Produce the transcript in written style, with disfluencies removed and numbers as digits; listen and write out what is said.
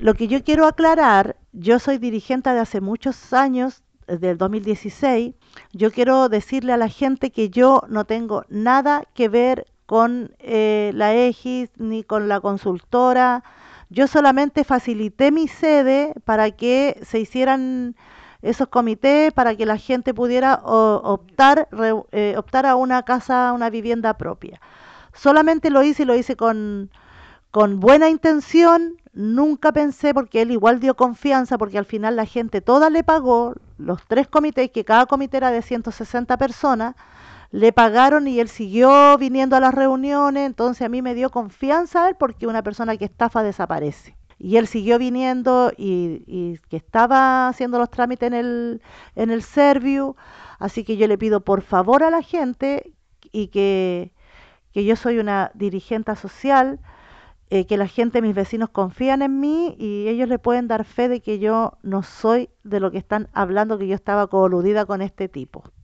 Lo que yo quiero aclarar, yo soy dirigente de hace muchos años, desde el 2016. Yo quiero decirle a la gente que yo no tengo nada que ver con la EGIS ni con la consultora. Yo solamente facilité mi sede para que se hicieran esos comités, para que la gente pudiera optar a una casa, a una vivienda propia. Solamente lo hice y lo hice con buena intención. Nunca pensé, porque él igual dio confianza, porque al final la gente toda le pagó, los tres comités, que cada comité era de 160 personas, le pagaron y él siguió viniendo a las reuniones. Entonces a mí me dio confianza él, porque una persona que estafa desaparece. Y él siguió viniendo y que estaba haciendo los trámites en el Serviu. Así que yo le pido por favor a la gente y que yo soy una dirigente social, que la gente, mis vecinos confían en mí y ellos le pueden dar fe de que yo no soy de lo que están hablando, que yo estaba coludida con este tipo.